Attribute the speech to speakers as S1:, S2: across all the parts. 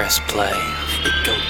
S1: press play, it go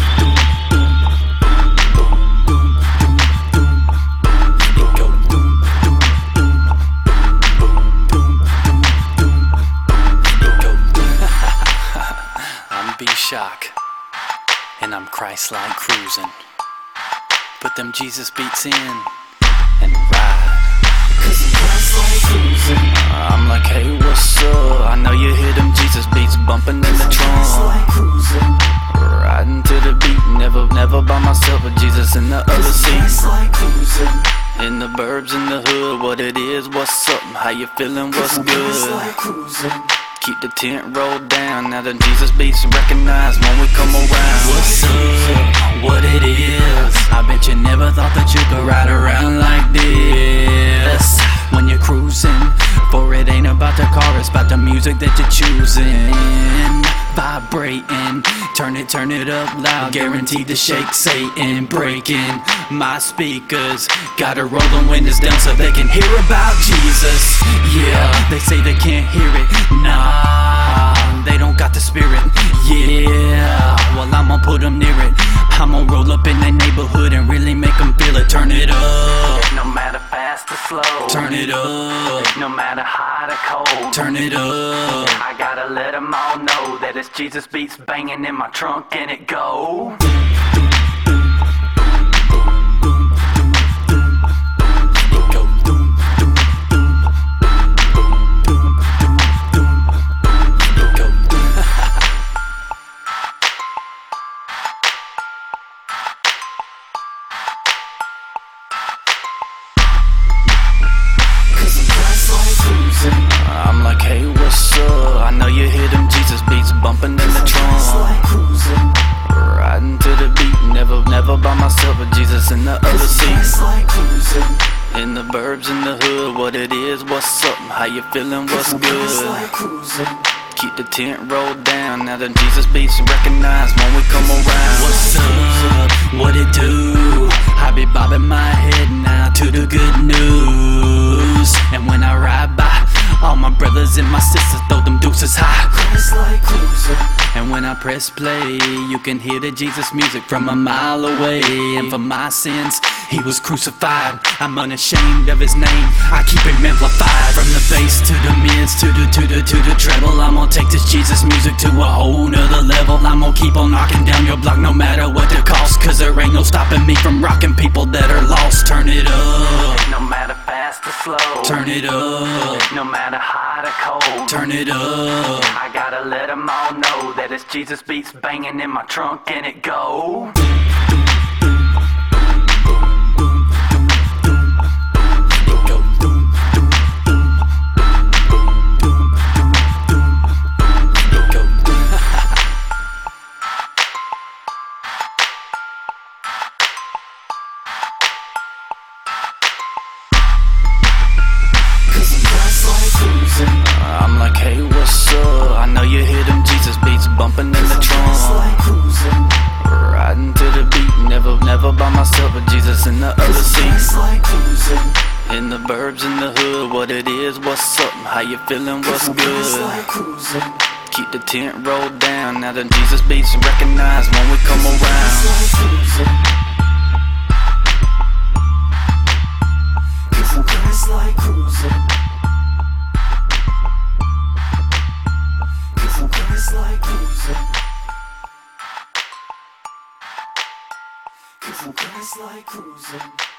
S1: I'm B-Shock, and I'm Christ-like cruising. Put them Jesus beats in and ride.
S2: Cause I'm Christ-like cruising.
S1: I'm like, hey, what's up? I know you hear them Jesus beats bumping in the trunk.
S2: Christ-like cruising.
S1: Riding to the beat, never by myself, but Jesus in the other seat.
S2: Christ-like cruising.
S1: In the burbs, in the hood, what it is, what's up? How you feeling, what's good?
S2: Christ-like cruising.
S1: Keep the tent rolled down, now the Jesus beats recognize when we come around. What's up? What it is? I bet you never thought that you could ride around like this. When you're cruising, for it ain't about the car, it's about the music that you're choosing. Vibrating, turn it up loud, guaranteed to shake Satan. Breaking my speakers, gotta roll the windows down so they can hear about Jesus. Yeah, they say they can't hear it, nah, they don't got the spirit. Yeah, well I'ma put them near it. I'ma roll up in their neighborhood and really make them feel it. Turn it up, no matter fast or slow. Turn it up, no matter hot or cold. Turn it up, I gotta let them all know that it's Jesus beats banging in my trunk and it go. I'm like, hey, what's up? I know you hear them Jesus beats bumping in the trunk. Riding to the beat, never by myself, but Jesus in the other seat. In the burbs, in the hood, what it is, what's up? How you feeling, what's good? Keep the tent rolled down, now the Jesus beats recognize when we come around. What's up? What it do? I be bobbing my head now to the good news. And when I ride by, all my brothers and my sisters throw them deuces high.
S2: Christ-like cruising.
S1: And when I press play, you can hear the Jesus music from a mile away. And for my sins, he was crucified. I'm unashamed of his name, I keep him amplified. From the bass to the mids, to the treble, I'm gonna take this Jesus music to a whole nother level. I'm gonna keep on knocking down your block no matter what the cost. Cause there ain't no stopping me from rocking people that are lost. Turn it up, no matter fast or slow. Turn it up, no matter hot or cold. Turn it up, I gotta let them all know that it's Jesus beats banging in my trunk and it go. I'm like, hey, what's up? I know you hear them Jesus beats bumping in the trunk. Riding to the beat, never by myself, but Jesus in the other seat. In the burbs, in the hood, what it is, what's up? How you feeling, what's good? Keep the tent rolled down, now the Jesus beats recognize when we come around.
S2: Christ-like cruising. Christ-like cruising. Christ-like cruising.